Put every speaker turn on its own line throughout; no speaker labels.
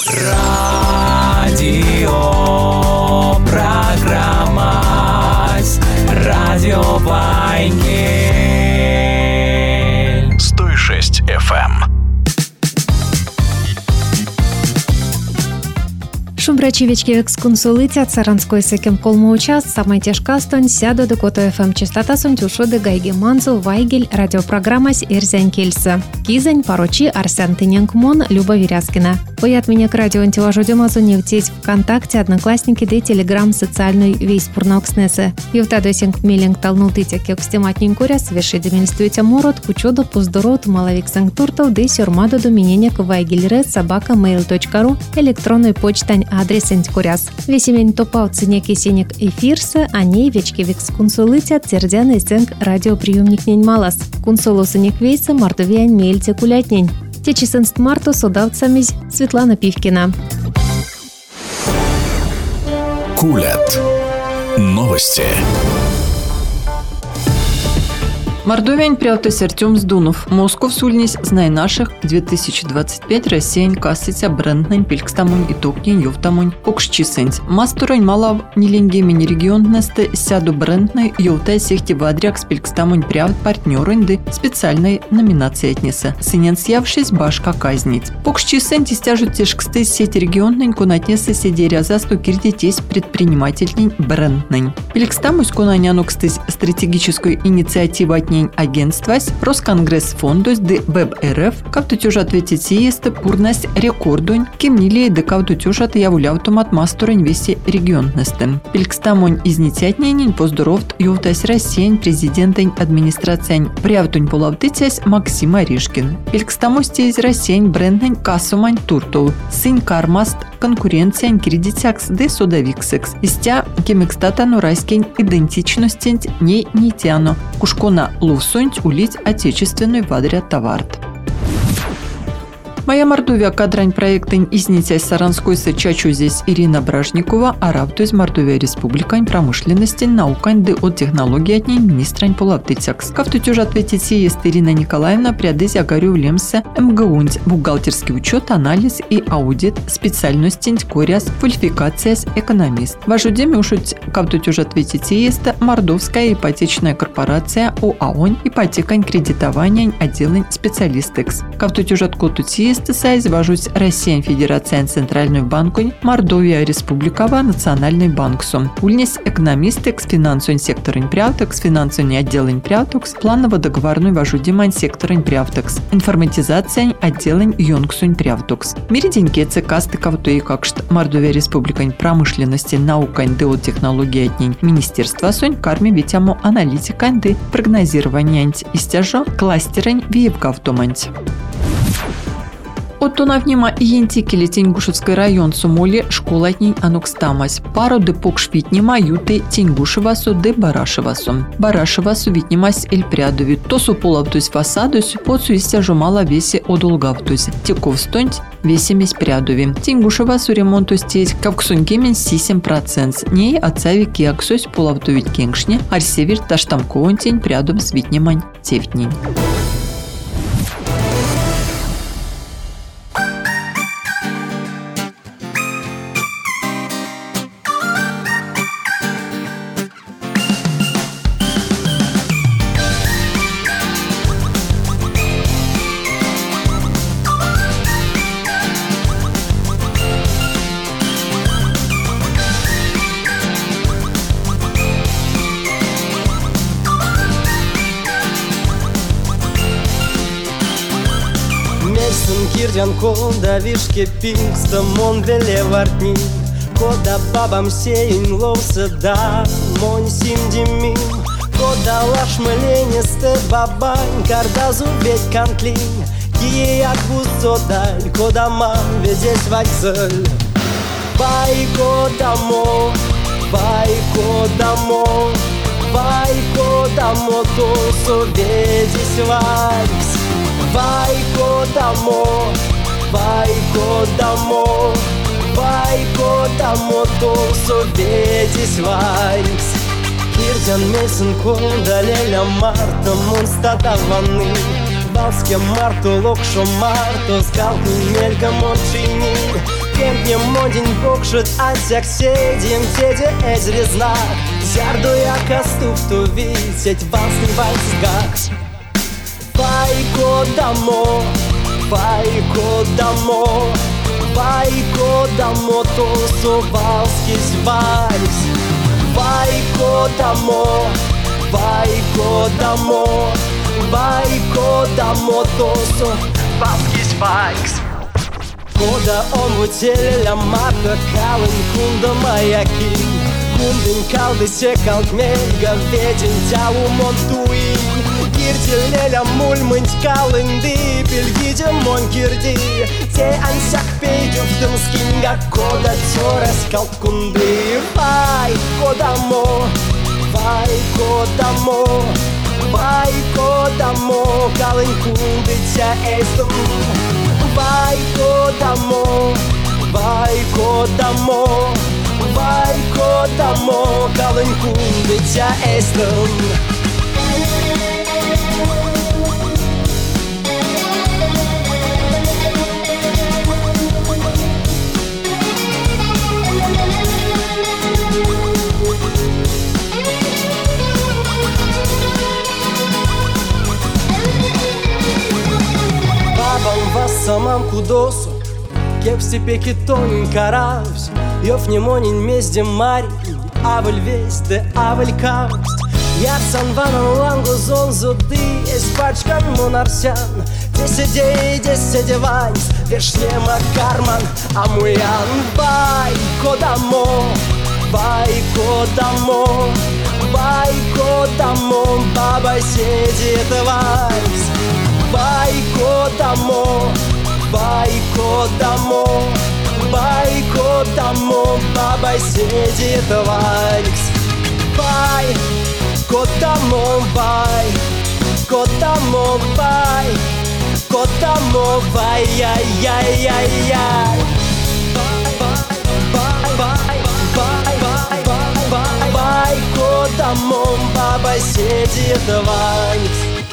Радио программа Радио Вайнгель 106 FM.
Шумбрачевички эксконсулитя царанской секем колму час самая тяжка стонь сяду до кото ФМ частота сонтюшоды гайги манзу Вайгель радиопрограмма с Ирзянь Кельса. Кизань порочи Арсен Тынянкмон Люба Вирязкина. Поят меня к радио антиважудемазу нефтеть ВКонтакте, Одноклассники, да Телеграм, социальный весь пурнокснесе. Ювтадосинг милинг талнутытя кекстематнин куряс, веши деминстуйте морот, кучоду пуздорот, маловик санктуртов, да сюрмаду до менения к вайгельред@mail.ru, электронной почтань адрес антикуряс. Весемень топал цене кисенек эфирса, а ней вечки викс консулытя тердяный зенг радиоприемник нень малас. Консулу сынек вейса мартовиян мельте кулятнень. Течесенст марту судавцамись Светлана Пивкина.
Кулят. Новости.
Мордовянь прялтась Артем Сдунов. Москов сульнись знай наших 2025 Россиян касситься бренднань пилькстамунь и токнень ювтамунь покшчисенць. Мастурань малав неленгемень регионности сяду брендной ювтай сехти вадряк с пилькстамунь прявт партнерынды специальной номинации отнеса. Сыненс явшись башка казниц. Покшчисенць стяжут тешксты сеть регионнань кунатнеса седеря засту кирдитесь предпринимательнень бренднань. Пилькстамусь кунанянукстысь стратегическую инициативу отнень агентствась Росконгресс фондус де Веб РФ, кавту тюжа ответить есть пурность рекордунь, кемнили де кавту тюжа являвтумат масторень веси регионностен. Пилькстамонь изнитятнень поздоровт ювтась Россиян президентень администрациянь прявтунь полавтыцясь Максим Орешкин. Пилькстамости из Россиян бренднень кассумань туртов, сын кармаст конкуренциянь кредитякс де содавиксекс, истя кемекстатану райскень идентичностень не нитяно, кушкона лувсунть улить отечественный вадрят товарт. Моя Мордовия кадрань проектень изнитясь Саранской сычачу здесь Ирина Бражникова, а равтусь Мордовия республикань промышленности наукань де от технологии от ней министрань полавтыцякс. Кавтутюж ответить есть Ирина Николаевна прядызь агарю влемся МГУнь, бухгалтерский учет, анализ и аудит, специальностень коряс, квалификация экономист. Важудеме ушуть кавтутюж ответить есть Мордовская ипотечная корпорация ОАОНь, ипотекань кредитования отделень специалистекс. Кавтутюж откотуть есть сайз вожусь Россиян Федерация Центральную банку, Мордовия Республикова Национальный банк сум. Ульнес экономистекс финансовый секторень прявтекс, финансовый отделень прявтекс, планово-договорной вожудимань секторень прявтекс, информатизация отделень йонгсунь прявтекс. Мириденьки цекасты кавто и какшт Мордовия Республикань промышленности наукань де от технологии отнень министерства сунь карми витямо аналитикань де прогнозирование истяжо кластерень виевгавтомань. От тонавнима иентикели Тенгушевский район сумоли школатней анукстамась. Пару де покшвитнима юты Тенгушевасу де Барашевасу. Барашевасу витнимась эльпрядови. Тосу полавтусь фасадусь, поцу истяжу мала весе одолгавтусь. Теков стонть весемись прядови. Тенгушевасу ремонтусь теть кавксункемен 7%. Ней отцави киаксусь полавтувить кенгшне, арсевир таштамковантень прядом свитнимань тевтнень.
Кирдян кода вишке пингста мон веле вартни, кода бабам сеин ловса да монь симдимим, кода лашмелене сте бабань кардазу ведь кантлин, кие як бусодаль, кода мам ведесь вальцель. Байко дамо, то соведись вальс. Байко дамо, то соведись вальс. Кирдян месен конда леля марта монстата ванны. Балске марто локшо марто скалку мельга мончини. pięknie młodzień pokrzet, a jak siedziem, siedzie ezry znak. Зярду яка ступту висять валсний вальсгак. Вайко дамо, вайко дамо, вайко дамо, то совалский вальс. Вайко дамо, вайко дамо, вайко дамо, то совалский вальс. Кода он вутеля марка калын кунда маяки. Kunden kaldı kalk melga vedin tau montui. Girdileля mulmint kalındı bilgide mon girdi. Te ansak peydüftüm skinga koda tores kalkundu. Vay kodamo, vay kodamo, vay kodamo, kalın kundu te estum. Vay kodamo, vay kodamo, vay kodamo, kalın kundu te estum. Самам кудосу, кеп в степи китонин каравсь, Йов немонин мездем мари, авель весь, де авель кавсть. Я санванан лангу зон зуды, испачкан монарсян, десяти ванс, вешлема карман, амуян. Вай кодамо, вай кодамо, вай кодамо, баба сидит вальс. Вай кодамо, вай кодамо, вай кодамо, баба сидит вальс. Вай кодамо, вай кодамо, вай кодамо, вай яй-яй-яй-яй. Вай кодамо, баба сидит вальс.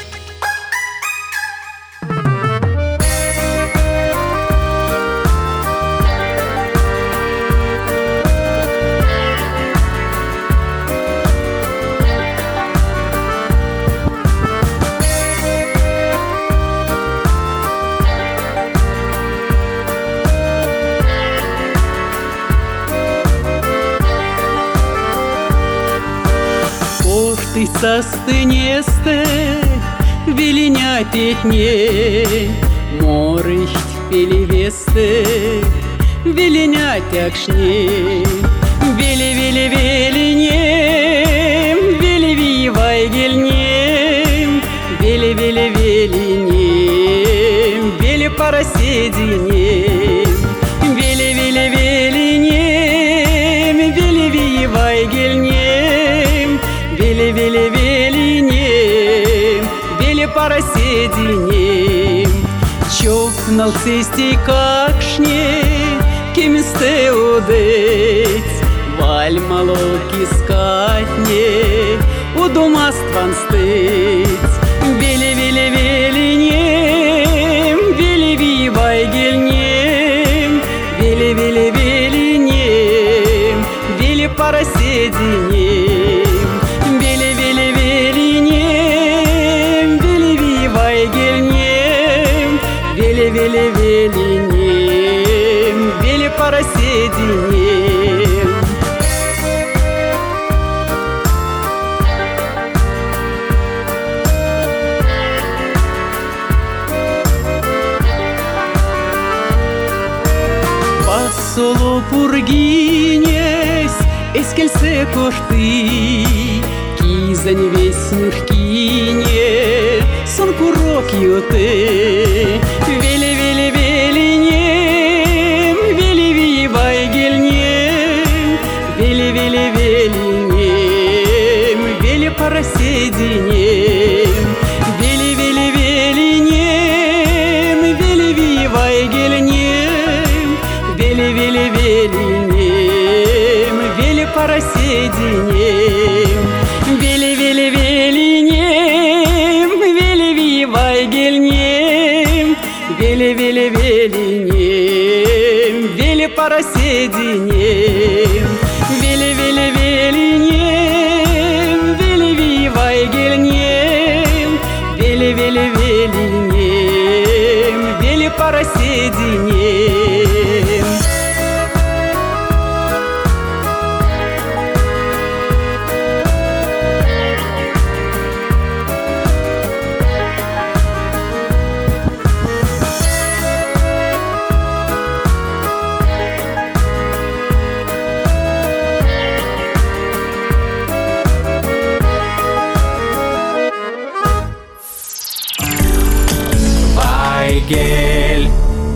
Ты састынесте, вилиня тетне, морыcht пелевесте, вилиня тякшне, вили-вили-вилинем, вили-ви-вайгельнем, вили-вили-вилинем, вили-парасединем, вили-вили-вилинем, вили-ви-вайгельнем, вили-вили-вилинем, вили-парасединем. Чокнал цистей какшне, кемисте удыть, валь молоки скатне, удумастван стыть. Вили-вили-вилинем, вили-ви-вайгельнем, вили-вили-вилинем, вили-парасединем. Вили-вили-вилинем, вили-парасединем. Посоло пургинес, эскельсе кошты, кизань весь нюркине, сон курок юты. Вили-вили-вилинем, вили-ви-вайгельнем, вили-вили-вилинем, вили-парасединем. Вили-вили-вилинем, вили-ви-вайгельнем, вили-вили-вилинем, вили-парасединем. Вили-вили-вилинем, вили-ви-вайгельнем, вили-вили-вилинем, вели пороседенем, вели-вели-велинем, вели-ви-вайгельнем, вели-вели-велинем, вели пороседенем.
Вайгель.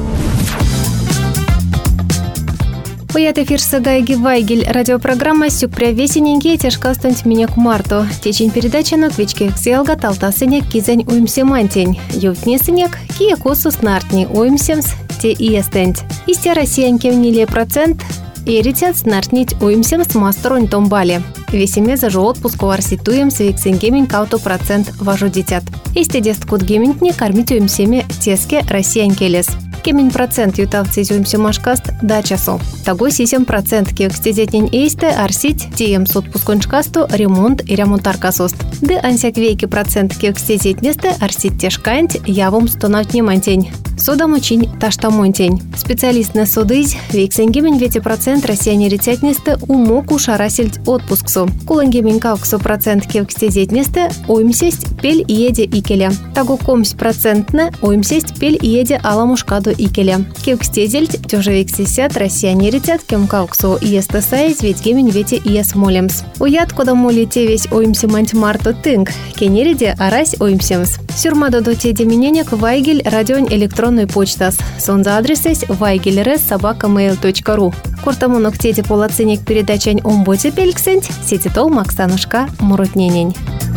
Уят эфир Гайги Вайгель. Радиопрограмма «Сюпря весененькие тяжка стонть меня к марту». Течень передачи на квичке ксиалга талтасыняк кизень уймсе мантень. Ювтнесыняк кия косу снартни уймсемс те и эстенть. Истя россиянки вниле процент и ритят снартнить уймсемс мастеронь томбали. Весеме зажу отпуск варситуем с виксенгемень кауто процент важу дитят. Истя десткут гементни кормить уймсеме теске россиянки лес. Кемень процент ютавцы зюмся машкаст до часу. Того 7% кекстезетнень эйсте арсить тием с отпускончкасту ремонт и ремонтаркасост. Де ансяк вейки процент кекстезетнесте арсить тешкант явом стонавтни мантень. Судамучинь таштамонтень. Специалист на судысь вейксенгемень вети процент россияне рецятнесте умоку шарасельть отпусксу. Кулангемень кауксу процент кекстезетнесте уймсесть пель еде икеля. Того комсь процентне уймсесть пель еде аламушкаду икеля. Кевкстезельть тёже виксисят россияне рецят кем кауксу иесте сайз ведь гемень вети иес молемс. Уят кода моли те весь уймси мант марту тынг. Кенериде арась уймсемс. Сюрмадо до те демененек Вайгель радион электронной почтас. Сонза адресес vaigelres@mail.ru. Куртамонок тети полаценек передачань омботе пельксенть сети тол максанушка муротненень.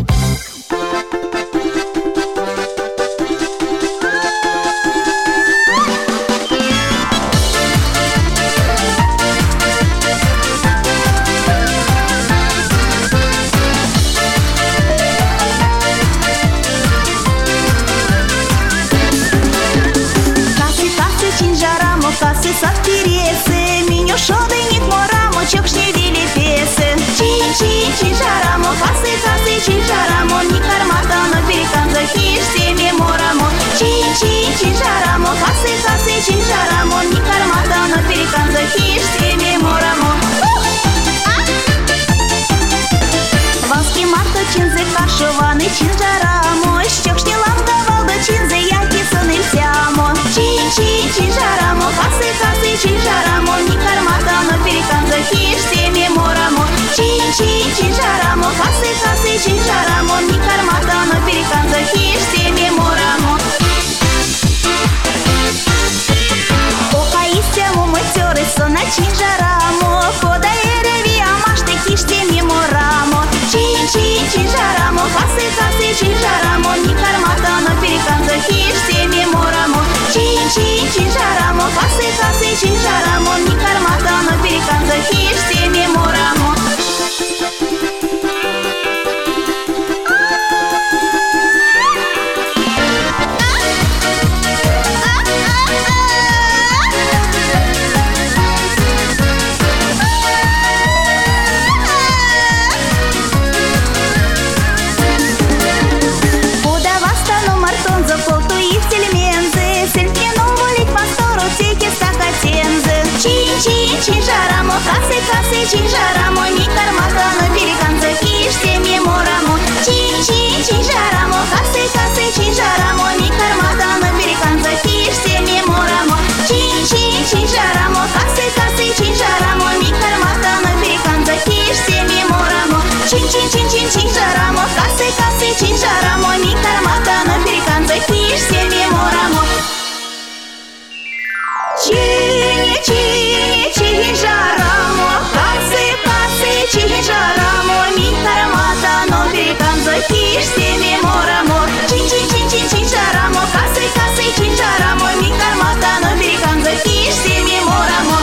Саптересы, меню шодыник морамо, чокшни вили песы. Чин-чин-чин жарамо, касы-касы, чин жарамо, ни кармата, но перекан захиш, всеми морамо. Чин-чин-чин жарамо, касы-касы, чин жарамо, ни кармата, но перекан захиш, всеми морамо. Валски марто, чинзы кашеваны, чин жарамо, чокшни ламда валда, чинзы яки сыны сямо. Чин-чин-чин жарамо, касы-касы, чин жарамо, ни кармата, но перекан захиш, всеми морамо. Чин-чин-чин жарамо, касы-касы, чин жарамо, ни кармата, но перекан захиш, всеми морамо. Окаисему матеры сона чин жарамо, кода эреви амашты киштеми морамо. Чин-чин-чин жарамо, касы-касы, чин жарамо, ни кармата, но перекан захиш, всеми морамо. Чин-чин-чин жарамо, касы-касы, чин жарамо, ни кармата, но перекан захиш, всеми морамо. Чин жарамо, касы-касы, чин жарамо, ни кармата, но перекан захиш, всеми морамо. Чин жарамо, касы-касы, чин жарамо, ни кармата, но перекан захиш, всеми морамо. Чин жарамо, касы-касы, чин жарамо, ни кармата, но перекан захиш, всеми морамо. Чин жарамо, касы-касы, чин жарамо, ни кармата, но перекан захиш, всеми морамо. Чин жарамо, касы-касы, чин жарамо, ни кармата, но перекан захиш, всеми морамо. Чин жарамо, касы-касы, чин жарамо, ни кармата, но перекан захиш, всеми морамо.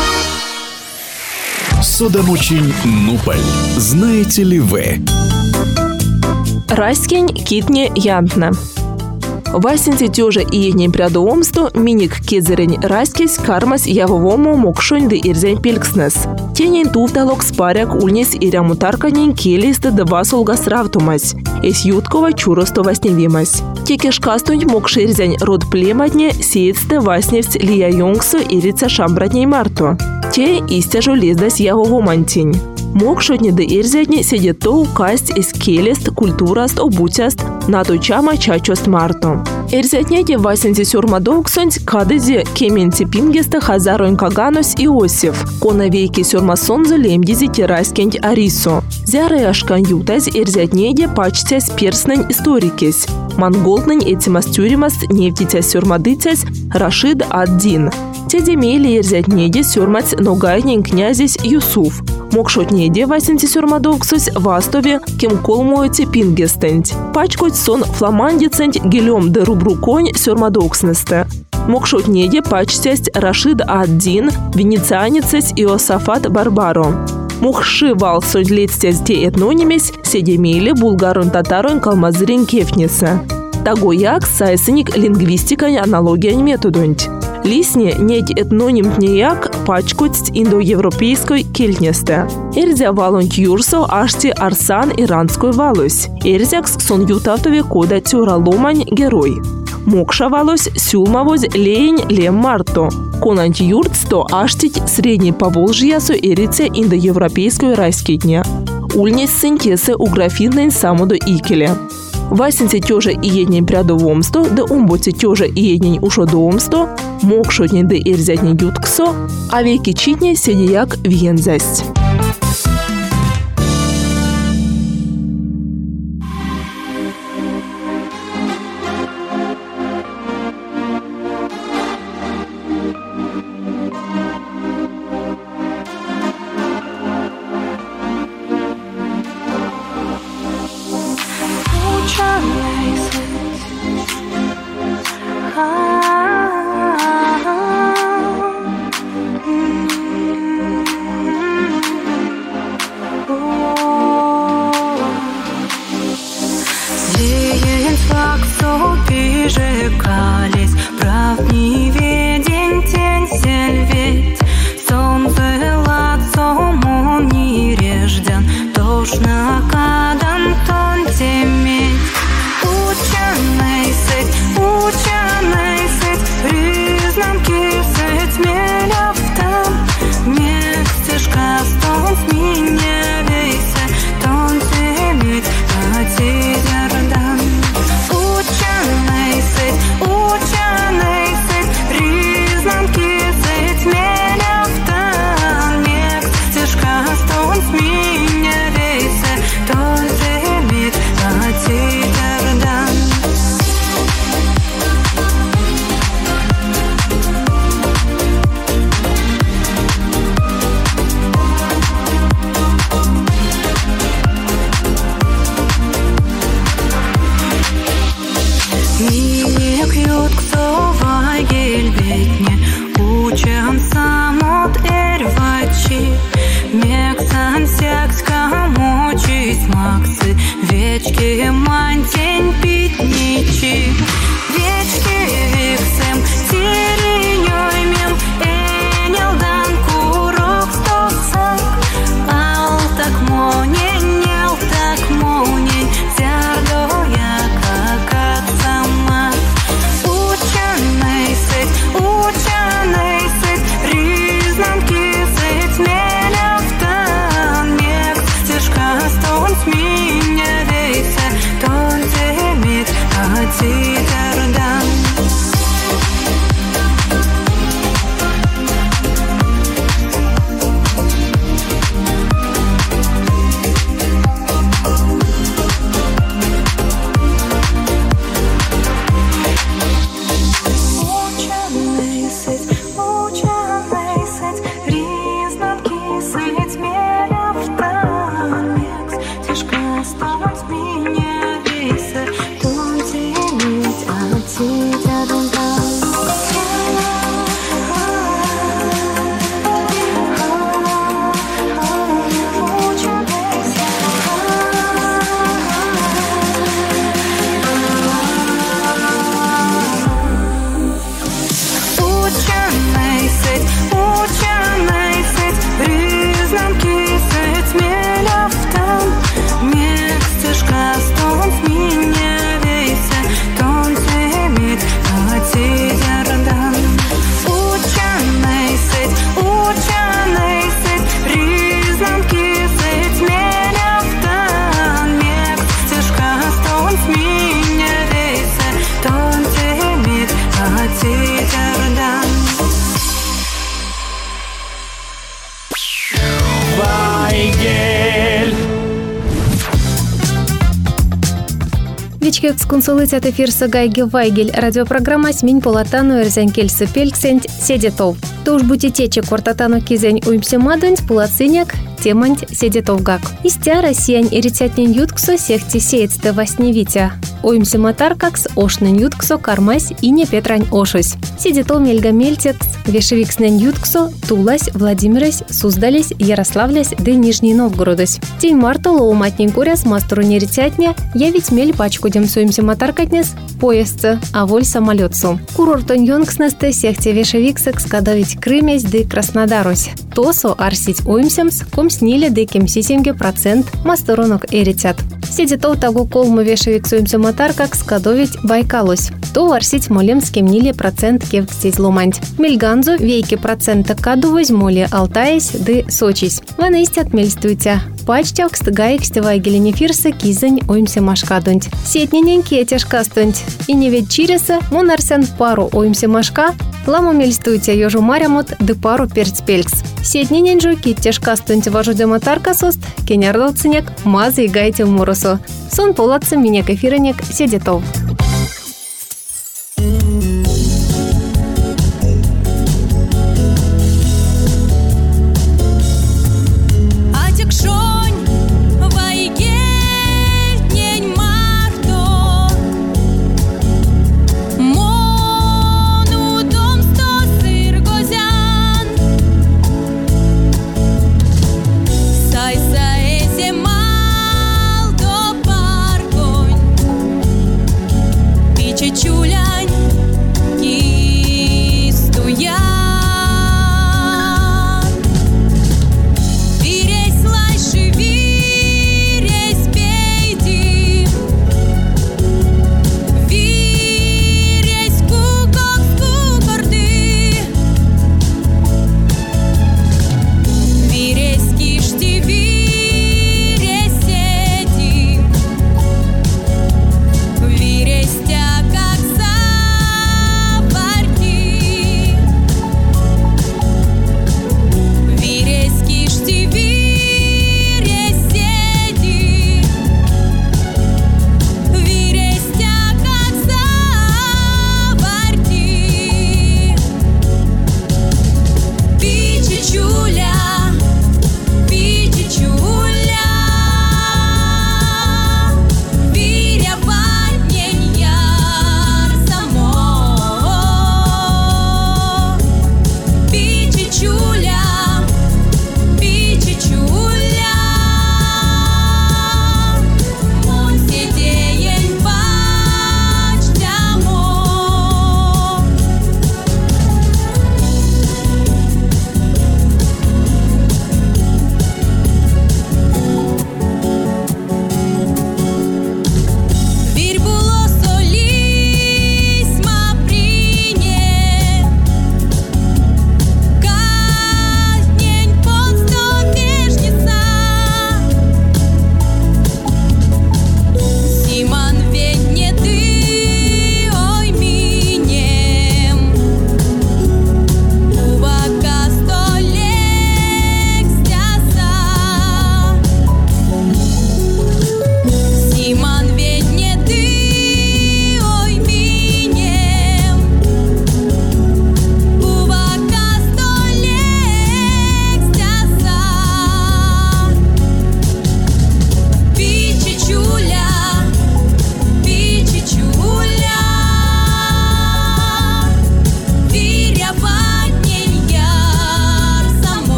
Судамучинь нупаль. Знаете ли вы?
Раськень китне ядна. Васенти тёжа иеднень прядоомсто миник кезерень раскесь кармас явовому мокшонь де ирзень пелькснес. Тенень туфталок спаряк ульнес ирямутарканень келисты дебасолга сравтумась. Эс юткова чуросто васневимась. Текешкастунь мокширзень род племадне сеецте васневсь лия йонгсо ирица шамбратней марто. Те истяжу лездась явовомантень. Мокшотне де ирзятне седет то касть из келест культураст обутяст на то чама чачост марто. Ирзятнете васенти сюрмадоксонь кадезе кементи пингеста хазаронь каганос Иосиф. Конавейки сюрмасонзо лемдизи тераскенть арисо. Зяры ашкан ютаз ирзятнеде пачтясь перснень историкес. Монголнень этимастюримас нефтитясь сюрмадытясь Рашид ад-Дин. Тедемели ирзятнеде сюрмать ногайнень князесь Юсуф. Мокшотнеде васенти сюрмадоксось вастове кемколмуете пингестенть. Пачкоть сон фламандиценть гелем де рубруконь сюрмадокснесте. Мокшотнеде пачтясть Рашид ад-Дин, венецианецесь Иосафат Барбаро. Мухши валсонь летстясь те этнонимесь седемели булгарон татарон калмазырень кефнеса. Тагояк сайсеник лингвистикань аналогиянь методонть. Лисне неть этноним тнеяк пачкоть индоевропейской кельтнесте. Эрзя валонь юрсо ашти арсан иранской валось. Эрзякс сон ютавтове кода тюра ломань герой. Мокша валось сюлмавоз лень лем марто. Конант юртсто аштить средний поволжьясо эрице индоевропейской райскитня. Ульнес синтесы у графиннень самодо икеле. Васенти тёжа иеднень прядовомсто, да умботи тёжа иеднень ушодоомсто, мокшотнень да ирзятнень ютксо, а веки читне седияк вензасть.
Эксконсулицят эфирса Гайги Вайгель. Радиопрограмма «Смень полатану эрзянкельсы пельксенть седетов». То уж будете тече квартатану кизень уймсе мадонь пулациняк теманть седетовгак. Истя россиян иритятнен ютксо сехти сеецте васневитя. Уймсе матаркакс ошнен ютксо кармась и не петрань ошусь. Седетов мельга мельтекс вешевикснен ютксо Тулась, Владимирась, Суздались, Ярославлясь да Нижний Новгородось. Тень марта лоуматнень куряс мастеру неритятня я ведь мель пачку демсуемся матаркатнес поездце, а воль самолетцу. Курортон йонгснесте сехте вешевиксекс кадовить Крымесь да Краснодарусь. Тосо арсить уймсемс ком снили да кем сисенге процент мастеронок эритят. Седетов тагу колму вешевиксуемся матаркакс кадовить Байкалусь. То арсить молем с кем нили процент кевкстить ломанть. Мельганзу вейки процента каду возьмоли Алтаись да Сочись. Вана истят мельстуйте. Пачтявкст гаексте вайгеленефирса кизань оймся машкадунть. Сетнененьки тяжкастунть. И не ведь чиреса мунарсен пару оймся машка. Ламу мельстуйте ёжу марямот да пару перцпелькс. Сетнененьжу ки тяжкастунть важу дематарка сост. Кенярдалценяк мазы и гайте в мурусу. Сон полатцы меня кефиренек седетов.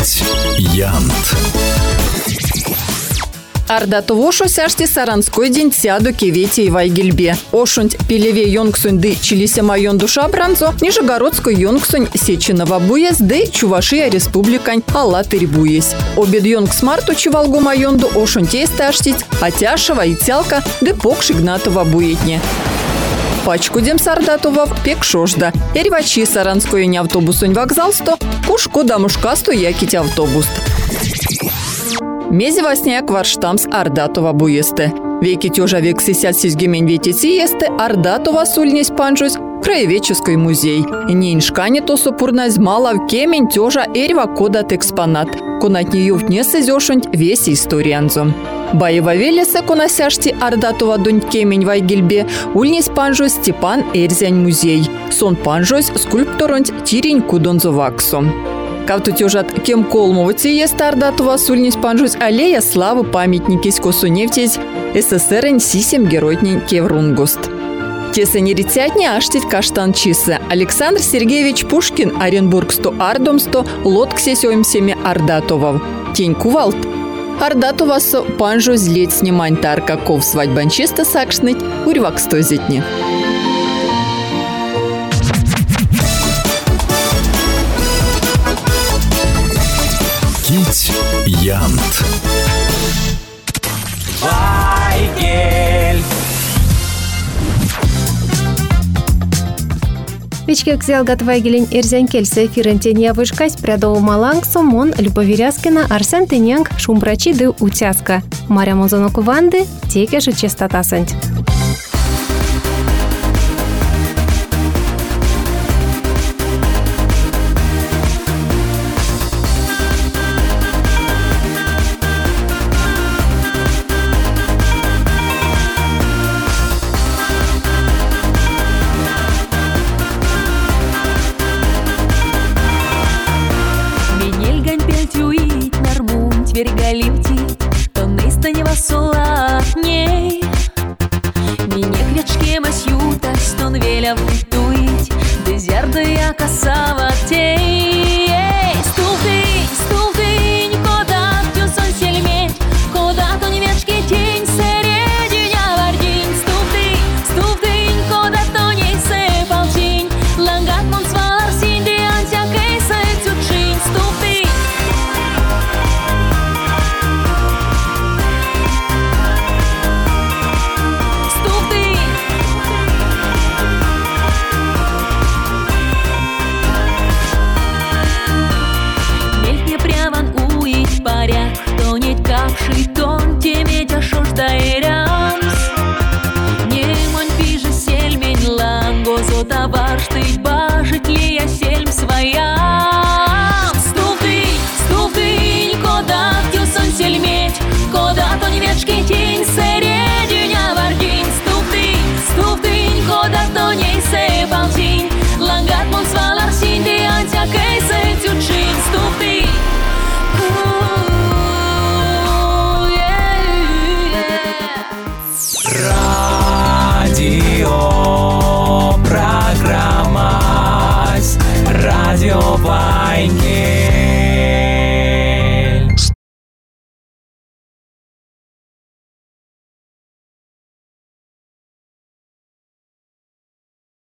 Кить Янт.
Ардатово сяшти Саранской день сяду кевети и вайгельбе. Ошунть пелеве йонгсунь чилися майон душа бранзо, Нижегородской йонгсунь Сеченова буес, ды Чувашия республикань Алатырь буес. Обед йонгс марту чувалгу майонду ошунтей сташтить, Атяшева и Тялка, ды покш Игнатова буетне. Пачку дем Сардатовов пек шожда. Эрвачи Саранской не автобусунь вокзал сто, кушко дамушкасту якить автобус. Мези васняк варштамс Ардатова буесте. Веки тёжа век 67 ветеси есте Ардатова сульнесь панжусь краеведческий музей. Нейншкане то супурнась мала в кемень тёжа эрва кодат экспонат. Конат не ювтне сызёшунь весь историанзом. Баева велесе коносяшти Ардатова дунь кемень вайгельбе ульнесь панжусь Степан Эрзянь музей. Сон панжусь скульпторонь Тирень кудонзоваксом. Кавту тёжат кем колмовати есть Ардатова сульнись панжусь аллея славы памятники скосуневтесь СССР сисем геройнень кеврунгуст. Тесенерицятне аштить каштан чисы. Александр Сергеевич Пушкин Оренбургсто ардомсто лотксесёймсеме Ардатовов. Тень кувалт. Ардатовасо панжусь лет снимань таркаков свадьбанчиста сакшныть урьваксто зетне.
Кить Янт.
Вайгель.
Вечкек зелгат вайгелень эрзянкельса эфирентен явышкась прядову малангсо мон Любовиряскина Арсен Тынянг шумбрачи ды утяска. Маря Мозоноку Ванды теке же частотасанть.
Minha kviečkėmas jūtas, ton vėliavų tuit, dezerdoje kasava tie.